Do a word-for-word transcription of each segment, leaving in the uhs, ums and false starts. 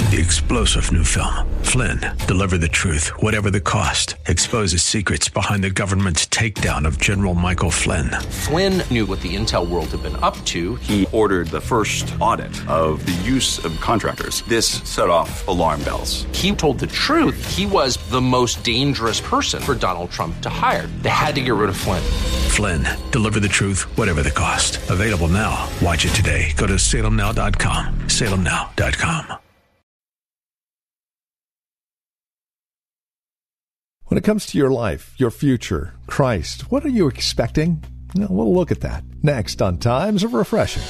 The explosive new film, Flynn, deliver the truth, whatever the cost, exposes secrets behind the government's takedown of General Michael Flynn. Flynn knew what the intel world had been up to. He ordered the first audit of the use of contractors. This set off alarm bells. He told the truth. He was the most dangerous person for Donald Trump to hire. They had to get rid of Flynn. Flynn, deliver the truth, whatever the cost. Available now. Watch it today. Go to salem now dot com. salem now dot com. When it comes to your life, your future, Christ, what are you expecting? Well, we'll look at that next on Times of Refreshing.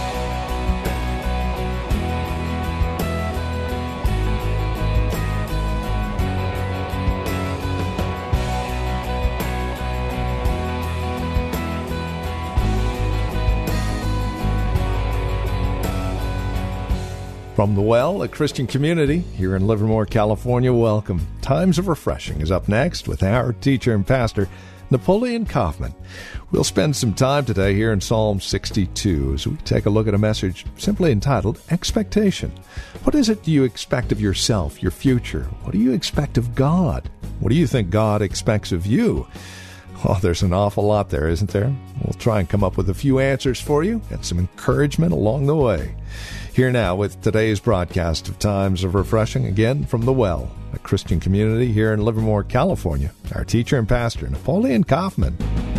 From The Well, a Christian community here in Livermore, California, welcome. Times of Refreshing is up next with our teacher and pastor, Napoleon Kaufman. We'll spend some time today here in Psalm sixty-two as we take a look at a message simply entitled Expectation. What is it do you expect of yourself, your future? What do you expect of God? What do you think God expects of you? Well, there's an awful lot there, isn't there? We'll try and come up with a few answers for you and some encouragement along the way. Here now with today's broadcast of Times of Refreshing, again from The Well, a Christian community here in Livermore, California, our teacher and pastor, Napoleon Kaufman.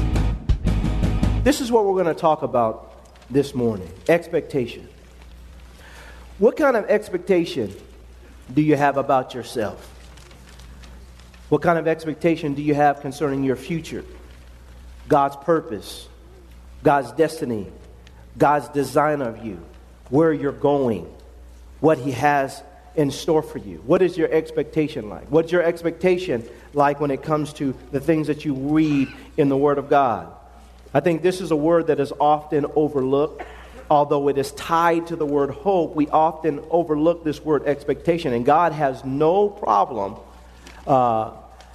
This is what we're going to talk about this morning, expectation. What kind of expectation do you have about yourself? What kind of expectation do you have concerning your future? God's purpose, God's destiny, God's design of you, where you're going, what He has in store for you. What is your expectation like? What's your expectation like when it comes to the things that you read in the Word of God? I think this is a word that is often overlooked. Although it is tied to the word hope, we often overlook this word expectation. And God has no problem uh,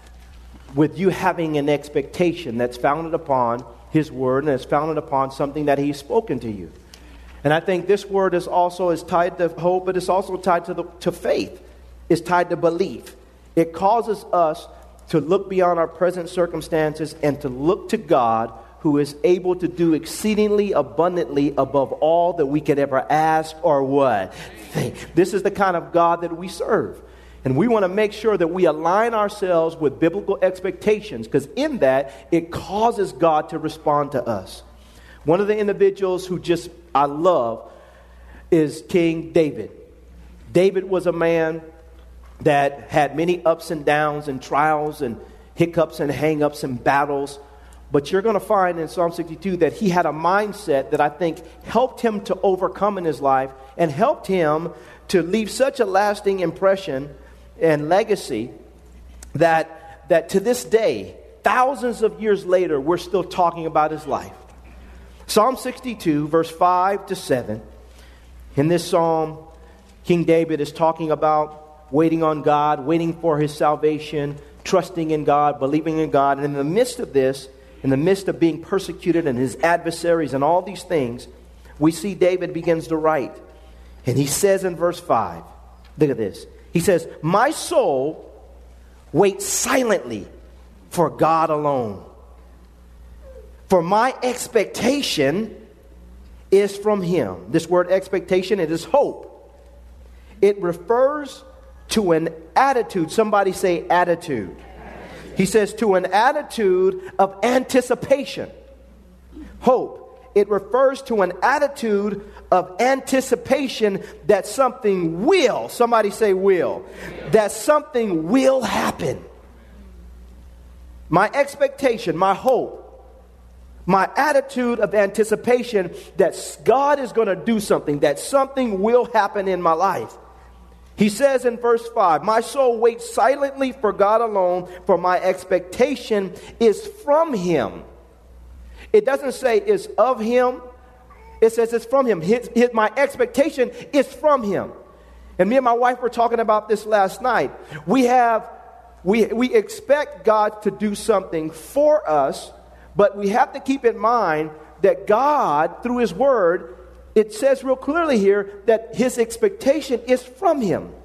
with you having an expectation that's founded upon His Word and that's founded upon something that He's spoken to you. And I think this word is also is tied to hope, but it's also tied to the to faith. It's tied to belief. It causes us to look beyond our present circumstances and to look to God, who is able to do exceedingly abundantly above all that we could ever ask or what? Think. This is the kind of God that we serve. And we want to make sure that we align ourselves with biblical expectations, because in that, it causes God to respond to us. One of the individuals who just I love is King David. David was a man that had many ups and downs and trials and hiccups and hang-ups and battles. But you're going to find in Psalm sixty-two that he had a mindset that I think helped him to overcome in his life and helped him to leave such a lasting impression and legacy that, that to this day, thousands of years later, we're still talking about his life. Psalm sixty-two, verse five to seven. In this psalm, King David is talking about waiting on God, waiting for His salvation, trusting in God, believing in God. And in the midst of this, in the midst of being persecuted and his adversaries and all these things, we see David begins to write. And he says in verse five, look at this. He says, "My soul waits silently for God alone. For my expectation is from Him." This word expectation, it is hope. It refers to an attitude. Somebody say attitude. He says to an attitude of anticipation. Hope. It refers to an attitude of anticipation that something will. Somebody say will. That something will happen. My expectation, my hope, my attitude of anticipation that God is going to do something, that something will happen in my life. He says in verse five, "My soul waits silently for God alone, for my expectation is from Him." It doesn't say it's of Him. It says it's from Him. His, his, my expectation is from Him. And me and my wife were talking about this last night. We have, we, we expect God to do something for us, but we have to keep in mind that God, through His Word, it says real clearly here that His expectation is from Him.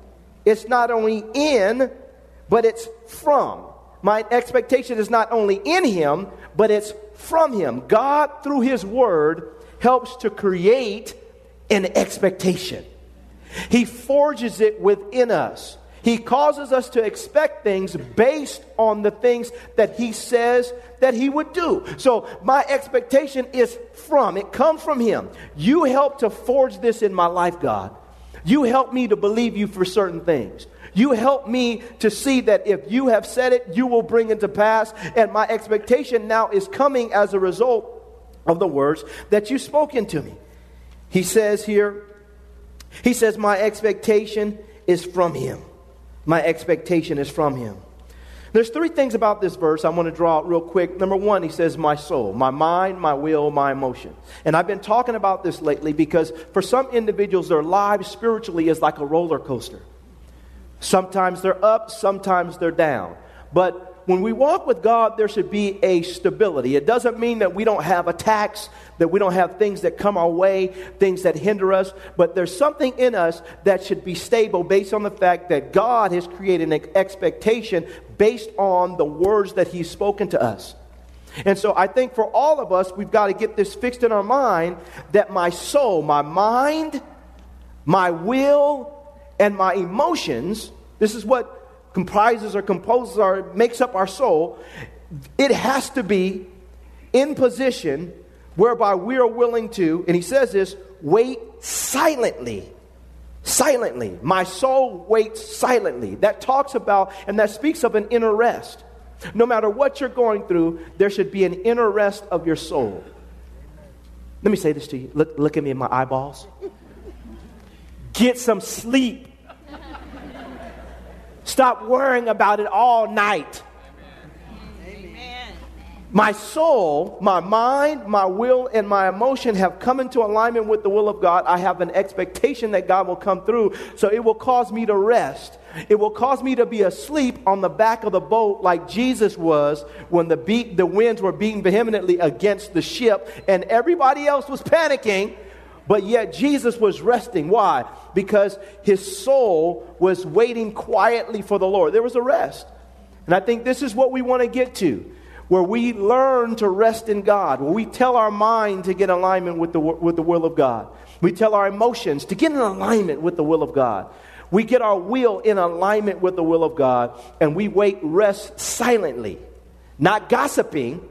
It's not only in, but it's from. My expectation is not only in him, but it's from him. God, through his word, helps to create an expectation. He forges it within us. He causes us to expect things based on the things that he says that he would do. So my expectation is from, it comes from him. You help to forge this in my life, God. You help me to believe you for certain things. You help me to see that if you have said it, you will bring it to pass. And my expectation now is coming as a result of the words that you spoke into me. He says here, he says, my expectation is from him. My expectation is from him. There's three things about this verse I want to draw out real quick. Number one, he says, my soul, my mind, my will, my emotion. And I've been talking about this lately because for some individuals, their lives spiritually is like a roller coaster. Sometimes they're up, sometimes they're down. But when we walk with God, there should be a stability. It doesn't mean that we don't have attacks, that we don't have things that come our way, things that hinder us. But there's something in us that should be stable based on the fact that God has created an expectation based on the words that he's spoken to us. And so I think for all of us, we've got to get this fixed in our mind that my soul, my mind, my will, and my emotions, this is what comprises or composes or makes up our soul. It has to be in position whereby we are willing to, and he says this, wait silently. Silently. My soul waits silently. That talks about, and that speaks of an inner rest. No matter what you're going through, there should be an inner rest of your soul. Let me say this to you. Look, look at me in my eyeballs. Get some sleep. Stop worrying about it all night. Amen. My soul, my mind, my will, and my emotion have come into alignment with the will of God. I have an expectation that God will come through, so it will cause me to rest. It will cause me to be asleep on the back of the boat like Jesus was when the beat, the winds were beating vehemently against the ship and everybody else was panicking. But yet Jesus was resting. Why? Because his soul was waiting quietly for the Lord. There was a rest. And I think this is what we want to get to, where we learn to rest in God, where we tell our mind to get in alignment with the, with the will of God. We tell our emotions to get in alignment with the will of God. We get our will in alignment with the will of God, and we wait, rest silently, not gossiping,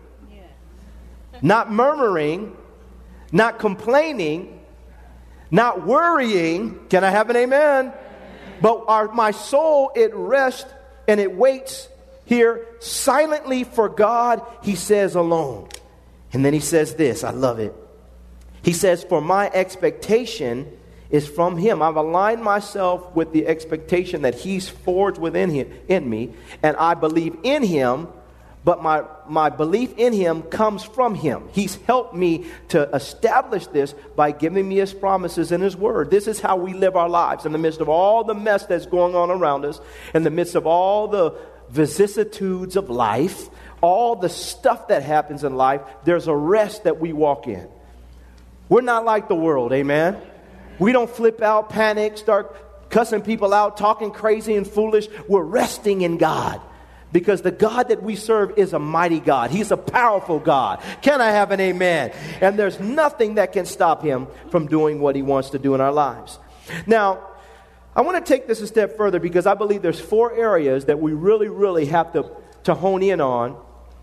not murmuring, not complaining, not worrying. Can I have an amen? Amen. But our, my soul, it rests and it waits here silently for God, he says, alone. And then he says this, I love it. He says, for my expectation is from him. I've aligned myself with the expectation that he's forged within him, in me, and I believe in him. But my, my belief in him comes from him. He's helped me to establish this by giving me his promises and his word. This is how we live our lives in the midst of all the mess that's going on around us, in the midst of all the vicissitudes of life, all the stuff that happens in life. There's a rest that we walk in. We're not like the world, amen? We don't flip out, panic, start cussing people out, talking crazy and foolish. We're resting in God. Because the God that we serve is a mighty God. He's a powerful God. Can I have an amen? And there's nothing that can stop him from doing what he wants to do in our lives. Now, I want to take this a step further because I believe there's four areas that we really, really have to, to hone in on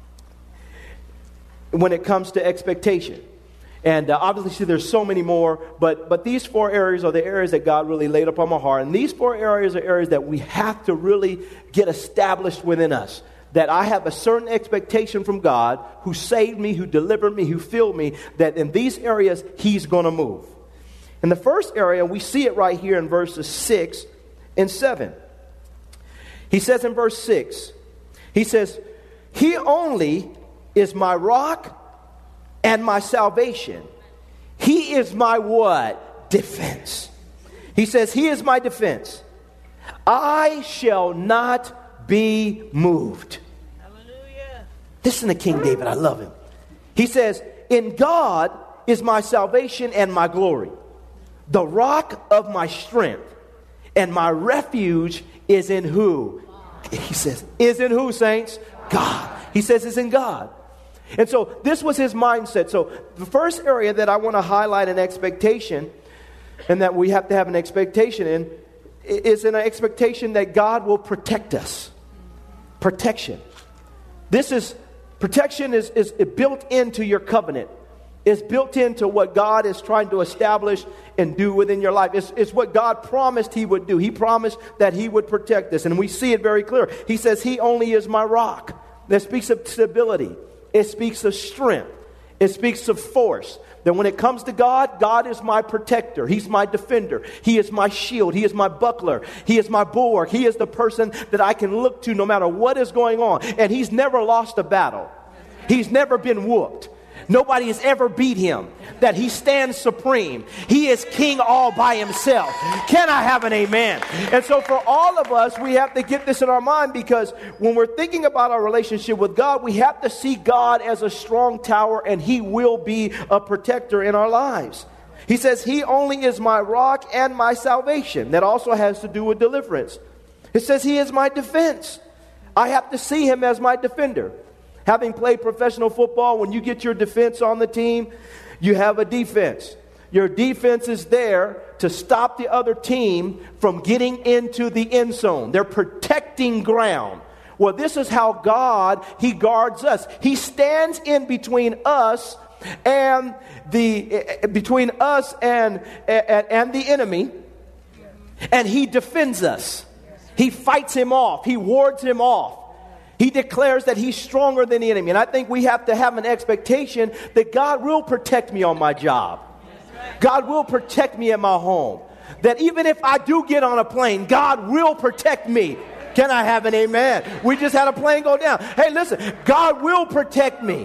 when it comes to expectation. And uh, obviously there's so many more, but but these four areas are the areas that God really laid upon my heart. And these four areas are areas that we have to really get established within us. That I have a certain expectation from God who saved me, who delivered me, who filled me, that in these areas he's going to move. In the first area, we see it right here in verses six and seven. He says in verse six, he says, he only is my rock and my salvation. He is my what? Defense. He says, he is my defense. I shall not be moved. Hallelujah. Listen to King David. I love him. He says, in God is my salvation and my glory, the rock of my strength, And my refuge is in who? He says, is in who, saints? God. He says it's in God. And so this was his mindset. So the first area that I want to highlight an expectation, and that we have to have an expectation in, is an expectation that God will protect us. Protection. This is, protection is, is built into your covenant. It's built into what God is trying to establish and do within your life. It's, it's what God promised he would do. He promised that he would protect us. And we see it very clear. He says, he only is my rock. That speaks of stability. It speaks of strength. It speaks of force. That when it comes to God, God is my protector. He's my defender. He is my shield. He is my buckler. He is my bulwark. He is the person that I can look to no matter what is going on. And he's never lost a battle. He's never been whooped. Nobody has ever beat him. That he stands supreme. He is king all by himself. Can I have an amen? And so for all of us, we have to get this in our mind, because when we're thinking about our relationship with God, we have to see God as a strong tower, and he will be a protector in our lives. He says, he only is my rock and my salvation. That also has to do with deliverance. It says he is my defense. I have to see him as my defender. Having played professional football, when you get your defense on the team, you have a defense. Your defense is there to stop the other team from getting into the end zone. They're protecting ground. Well, this is how God, he guards us. He stands in between us and the between us and, and, and the enemy, and he defends us. He fights him off. He wards him off. He declares that he's stronger than the enemy. And I think we have to have an expectation that God will protect me on my job. God will protect me in my home. That even if I do get on a plane, God will protect me. Can I have an amen? We just had a plane go down. Hey, listen, God will protect me.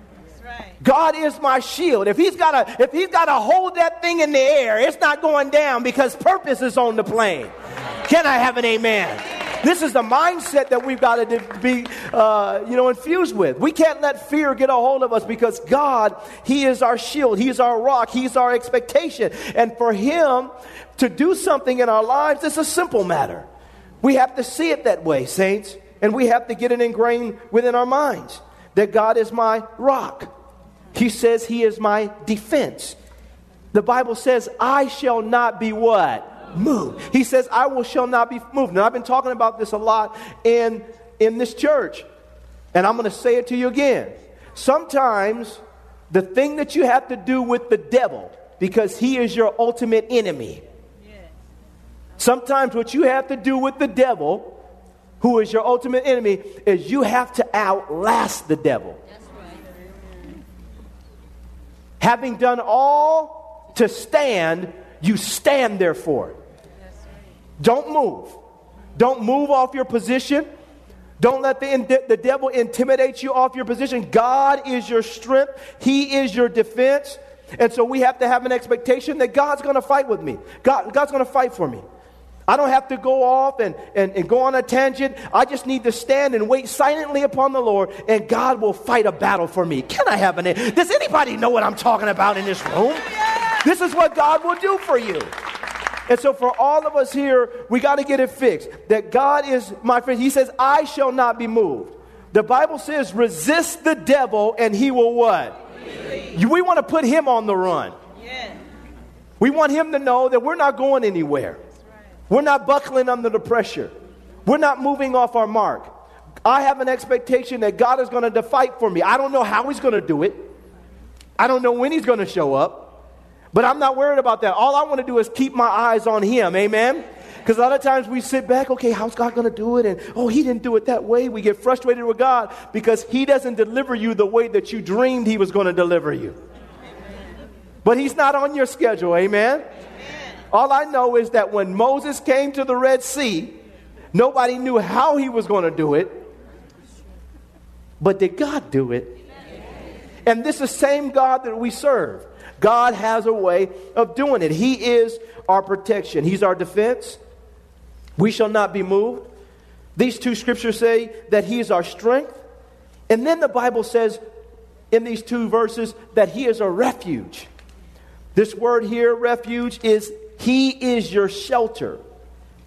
God is my shield. If he's got to, if he's got to hold that thing in the air, it's not going down, because purpose is on the plane. Can I have an amen? This is the mindset that we've got to be, uh, you know, infused with. We can't let fear get a hold of us, because God, he is our shield. He's our rock. He's our expectation. And for him to do something in our lives, it's a simple matter. We have to see it that way, saints. And we have to get it ingrained within our minds that God is my rock. He says he is my defense. The Bible says, I shall not be what? Moved. He says, I will shall not be moved. Now, I've been talking about this a lot in, in this church. And I'm going to say it to you again. Sometimes the thing that you have to do with the devil, because he is your ultimate enemy. Sometimes what you have to do with the devil, who is your ultimate enemy, is you have to outlast the devil. Having done all to stand, you stand therefore. Don't move. Don't move off your position. Don't let the, the devil intimidate you off your position. God is your strength. He is your defense. And so we have to have an expectation that God's going to fight with me. God, God's going to fight for me. I don't have to go off and, and, and go on a tangent. I just need to stand and wait silently upon the Lord, and God will fight a battle for me. Can I have an... Does anybody know what I'm talking about in this room? This is what God will do for you. And so for all of us here, we got to get it fixed. That God is my friend. He says, I shall not be moved. The Bible says, resist the devil and he will what? Leave. We want to put him on the run. Yeah. We want him to know that we're not going anywhere. We're not buckling under the pressure. We're not moving off our mark. I have an expectation that God is going to fight for me. I don't know how he's going to do it. I don't know when he's going to show up. But I'm not worried about that. All I want to do is keep my eyes on him. Amen? Because a lot of times we sit back, okay, how's God going to do it? And, oh, he didn't do it that way. We get frustrated with God because he doesn't deliver you the way that you dreamed he was going to deliver you. Amen. But he's not on your schedule. Amen? Amen? All I know is that when Moses came to the Red Sea, nobody knew how he was going to do it. But did God do it? Amen. And this is the same God that we serve. God has a way of doing it. He is our protection. He's our defense. We shall not be moved. These two scriptures say that he is our strength. And then the Bible says in these two verses that he is a refuge. This word here, refuge, is he is your shelter.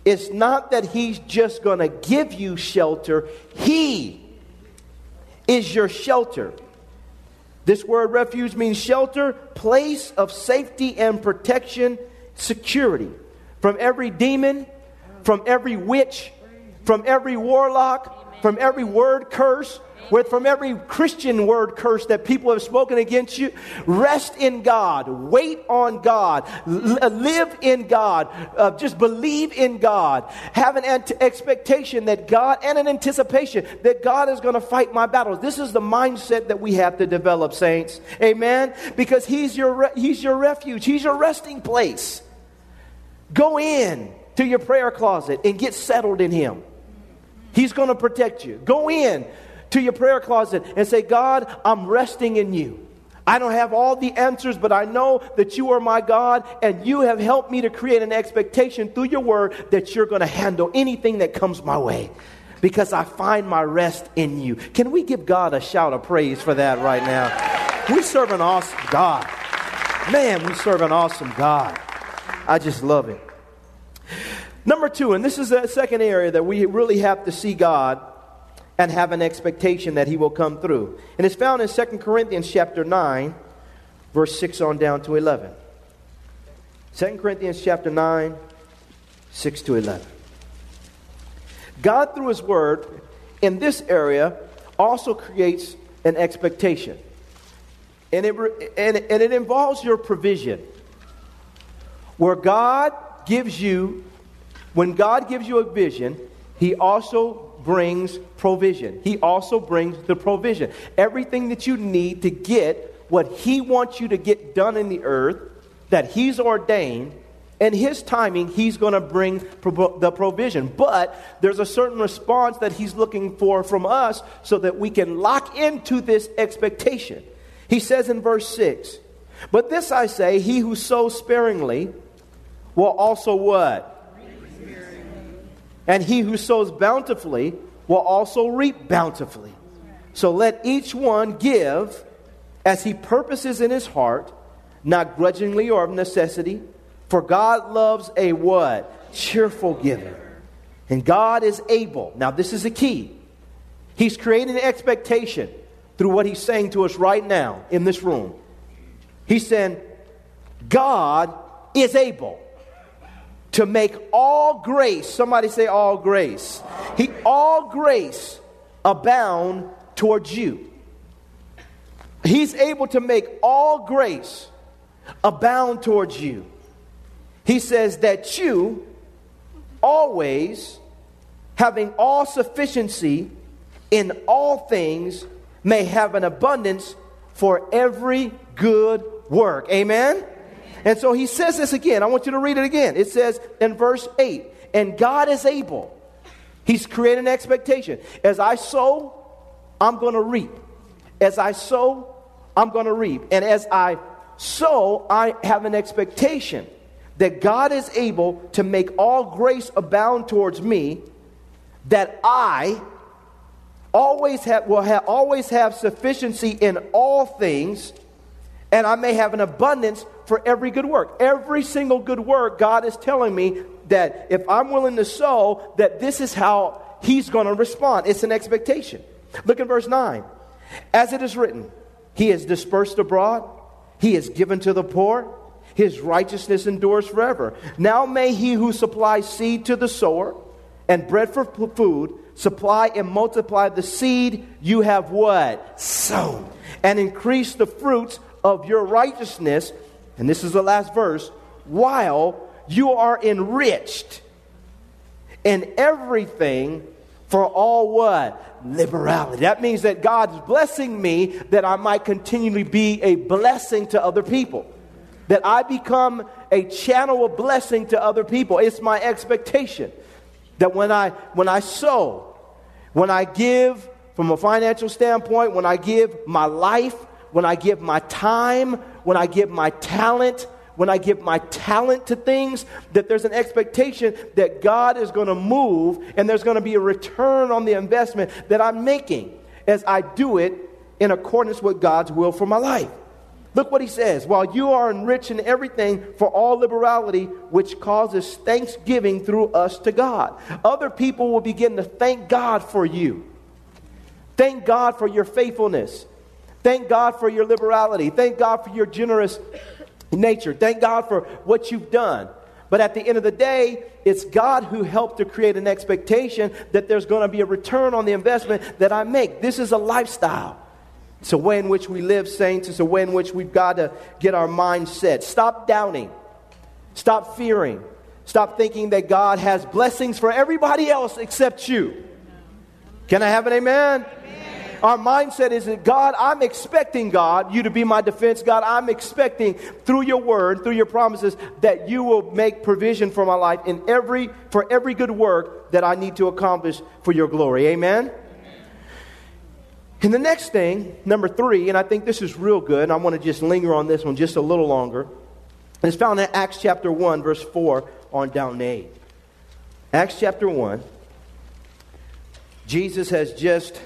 It's not that he's just going to give you shelter. He is your shelter. This word refuge means shelter, place of safety and protection, security. From every demon, from every witch, from every warlock, from every word curse, with from every Christian word curse that people have spoken against you. Rest in God. Wait on God. L- live in God. Uh, just believe in God. Have an ant- expectation that God, and an anticipation that God is going to fight my battles. This is the mindset that we have to develop, saints. Amen? Because He's your re- He's your refuge. He's your resting place. Go in to your prayer closet and get settled in Him. He's going to protect you. Go in to your prayer closet and say, God, I'm resting in you. I don't have all the answers, but I know that you are my God, and you have helped me to create an expectation through your word that you're going to handle anything that comes my way, because I find my rest in you. Can we give God a shout of praise for that right now? We serve an awesome God. Man, we serve an awesome God. I just love it. Number two, and this is the second area that we really have to see God and have an expectation that He will come through. And it's found in Second Corinthians chapter nine, verse six on down to eleven. Second Corinthians chapter nine, six to eleven. God, through His Word, in this area, also creates an expectation. And it, and, and it involves your provision. Where God gives you, when God gives you a vision, He also brings provision. He also brings the provision. Everything that you need to get what He wants you to get done in the earth, that He's ordained, and His timing, He's going to bring pro- the provision. But there's a certain response that He's looking for from us so that we can lock into this expectation. He says in verse six, but this I say, he who sows sparingly will also what? And he who sows bountifully will also reap bountifully. So let each one give as he purposes in his heart, not grudgingly or of necessity. For God loves a what? Cheerful giver. And God is able. Now this is the key. He's creating an expectation through what He's saying to us right now in this room. He's saying, God is able to make all grace, somebody say all grace. He all grace abound towards you. He's able to make all grace abound towards you. He says that you always, having all sufficiency in all things, may have an abundance for every good work. Amen? And so He says this again. I want you to read it again. It says in verse eight, and God is able. He's created an expectation. As I sow, I'm going to reap. As I sow, I'm going to reap. And as I sow, I have an expectation that God is able to make all grace abound towards me, that I always have, will have, always have sufficiency in all things, and I may have an abundance for every good work. Every single good work, God is telling me that if I'm willing to sow, that this is how He's going to respond. It's an expectation. Look at verse nine. As it is written, He is dispersed abroad, He is given to the poor, His righteousness endures forever. Now may He who supplies seed to the sower and bread for food supply and multiply the seed you have what? Sown. And increase the fruits of your righteousness. And this is the last verse. While you are enriched in everything for all what? Liberality. That means that God's blessing me that I might continually be a blessing to other people. That I become a channel of blessing to other people. It's my expectation that when I when I sow, when I give from a financial standpoint, when I give my life, when I give my time, when I give my talent, when I give my talent to things, that there's an expectation that God is going to move and there's going to be a return on the investment that I'm making as I do it in accordance with God's will for my life. Look what he says. While you are enriched in everything for all liberality, which causes thanksgiving through us to God. Other people will begin to thank God for you. Thank God for your faithfulness. Thank God for your liberality. Thank God for your generous nature. Thank God for what you've done. But at the end of the day, it's God who helped to create an expectation that there's going to be a return on the investment that I make. This is a lifestyle. It's a way in which we live, saints. It's a way in which we've got to get our mind set. Stop doubting. Stop fearing. Stop thinking that God has blessings for everybody else except you. Can I have an amen? Amen. Our mindset is that, God, I'm expecting, God, you to be my defense. God, I'm expecting through your word, through your promises, that you will make provision for my life in every for every good work that I need to accomplish for your glory. Amen? And the next thing, number three, and I think this is real good, and I want to just linger on this one just a little longer. And it's found in Acts chapter one, verse four on down to eight. Acts chapter one. Jesus has just,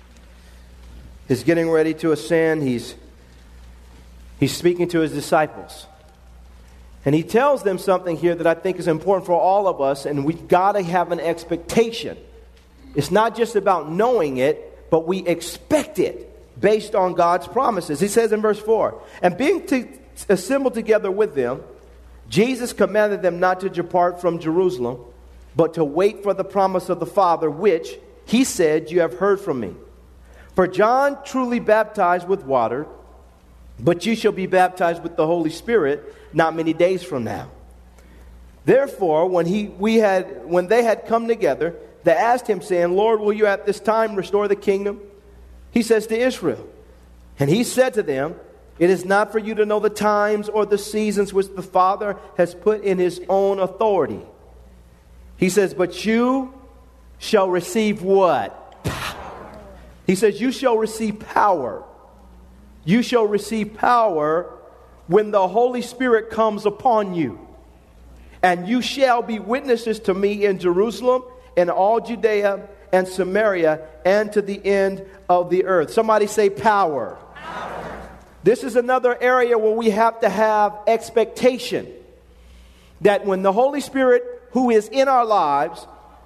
is getting ready to ascend. He's, he's speaking to his disciples. And he tells them something here that I think is important for all of us, and we've got to have an expectation. It's not just about knowing it, but we expect it based on God's promises. He says in verse four, and being to, assembled together with them, Jesus commanded them not to depart from Jerusalem, but to wait for the promise of the Father, which, he said, you have heard from me. For John truly baptized with water, but you shall be baptized with the Holy Spirit not many days from now. Therefore, when he we had when they had come together, they asked him, saying, Lord, will you at this time restore the kingdom? He says to Israel. And he said to them, it is not for you to know the times or the seasons which the Father has put in his own authority. He says, but you shall receive what? Power. He says, you shall receive power. You shall receive power when the Holy Spirit comes upon you. And you shall be witnesses to me in Jerusalem, in all Judea and Samaria, and to the end of the earth. Somebody say power. Power. This is another area where we have to have expectation. That when the Holy Spirit, who is in our lives,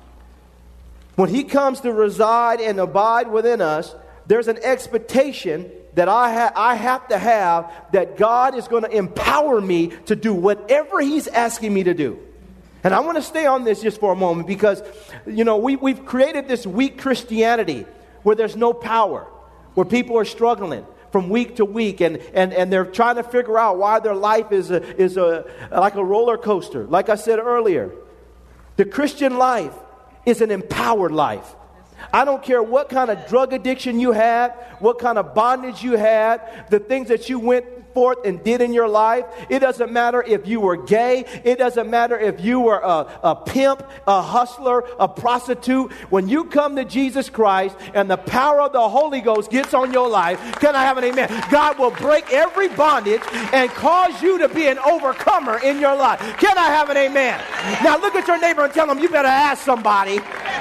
when he comes to reside and abide within us, there's an expectation that I, ha- I have to have that God is going to empower me to do whatever he's asking me to do. And I want to stay on this just for a moment because, you know, we, we've created this weak Christianity where there's no power, where people are struggling from week to week and, and, and they're trying to figure out why their life is a, is a, like a roller coaster. Like I said earlier, the Christian life is an empowered life. I don't care what kind of drug addiction you had, what kind of bondage you had, the things that you went forth and did in your life. It doesn't matter if you were gay. It doesn't matter if you were a, a pimp, a hustler, a prostitute. When you come to Jesus Christ and the power of the Holy Ghost gets on your life, can I have an amen? God will break every bondage and cause you to be an overcomer in your life. Can I have an amen? Now look at your neighbor and tell them, you better ask somebody.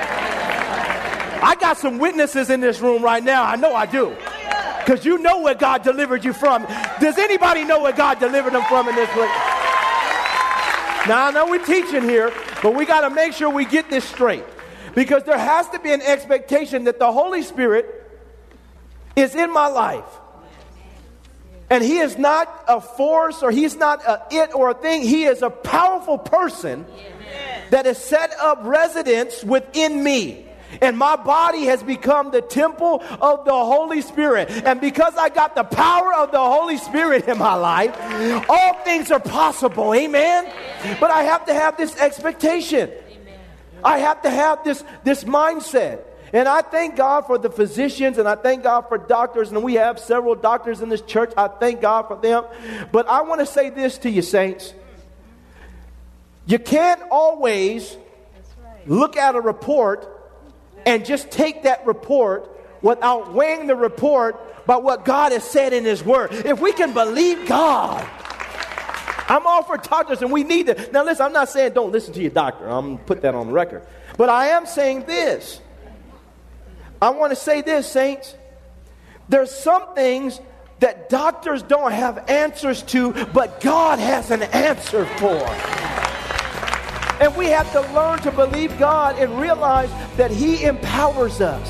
I got some witnesses in this room right now. I know I do. Because you know where God delivered you from. Does anybody know where God delivered them from in this place? Now, I know we're teaching here, but we got to make sure we get this straight. Because there has to be an expectation that the Holy Spirit is in my life. And he is not a force or he's not a it or a thing. He is a powerful person that has set up residence within me. And my body has become the temple of the Holy Spirit. And because I got the power of the Holy Spirit in my life, all things are possible. Amen? But I have to have this expectation. I have to have this, this mindset. And I thank God for the physicians and I thank God for doctors. And we have several doctors in this church. I thank God for them. But I want to say this to you, saints. You can't always look at a report and just take that report without weighing the report by what God has said in his word. If we can believe God, I'm all for doctors and we need to. Now listen, I'm not saying don't listen to your doctor. I'm going to put that on the record. But I am saying this. I want to say this, saints. There's some things that doctors don't have answers to, but God has an answer for. And we have to learn to believe God and realize that He empowers us.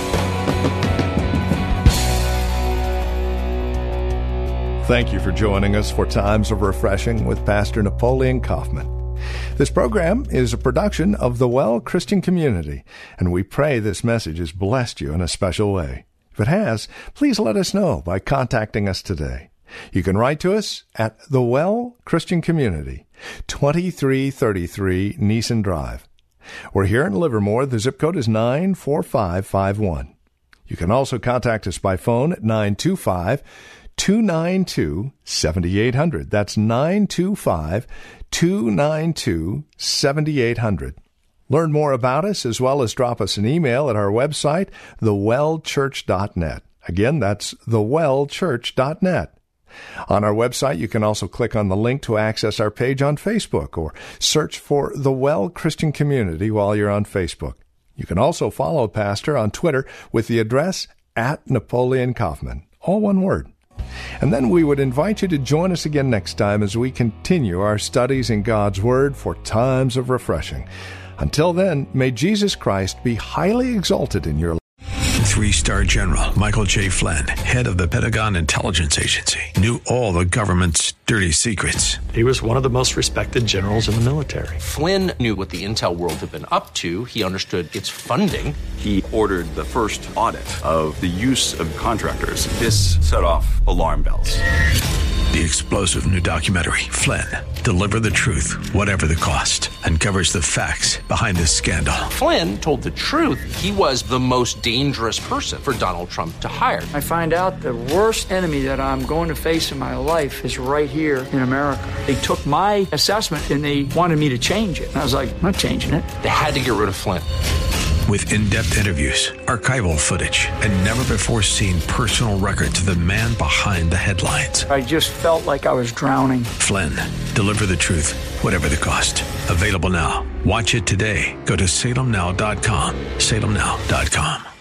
Thank you for joining us for Times of Refreshing with Pastor Napoleon Kaufman. This program is a production of the Well Christian Community, and we pray this message has blessed you in a special way. If it has, please let us know by contacting us today. You can write to us at the Well Christian Community, twenty-three thirty-three Neeson Drive. We're here in Livermore. The zip code is nine four five five one. You can also contact us by phone at nine two five, two nine two, seven eight zero zero. That's nine two five, two nine two, seven eight zero zero. Learn more about us as well as drop us an email at our website, the well church dot net. Again, that's the well church dot net. On our website, you can also click on the link to access our page on Facebook or search for the Well Christian Community while you're on Facebook. You can also follow Pastor on Twitter with the address at Napoleon Kaufman, all one word. And then we would invite you to join us again next time as we continue our studies in God's Word for Times of Refreshing. Until then, may Jesus Christ be highly exalted in your life. Three-star General Michael J. Flynn, head of the Pentagon Intelligence Agency, knew all the government's dirty secrets. He was one of the most respected generals in the military. Flynn knew what the intel world had been up to. He understood its funding. He ordered the first audit of the use of contractors. This set off alarm bells. The explosive new documentary, Flynn, Deliver the Truth, Whatever the Cost, uncovers the facts behind this scandal. Flynn told the truth. He was the most dangerous person for Donald Trump to hire. I find out the worst enemy that I'm going to face in my life is right here in America. They took my assessment and they wanted me to change it. And I was like, I'm not changing it. They had to get rid of Flynn. With in-depth interviews, archival footage, and never-before-seen personal records of the man behind the headlines. I just felt like I was drowning. Flynn, Deliver the Truth, Whatever the Cost. Available now. Watch it today. Go to salem now dot com. salem now dot com.